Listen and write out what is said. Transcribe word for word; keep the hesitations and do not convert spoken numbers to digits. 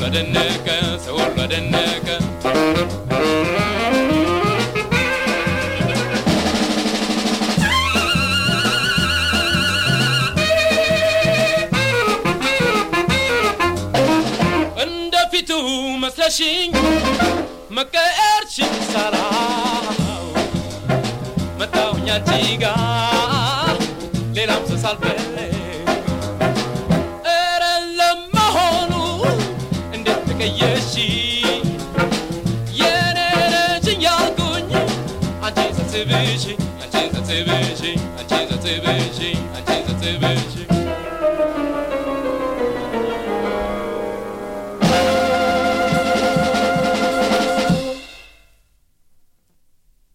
ደነቀ ሰው ሁሉ ደነቀ እንደፊቱ መስለሽኝ መቀየርሽኝ ሳላው መጣሁኝ አንቺ ጋር ሌላም ተሳልፈኝ Yes, yeah, and young good. I change the T V, I change the T V, I change the T V, I change the T V.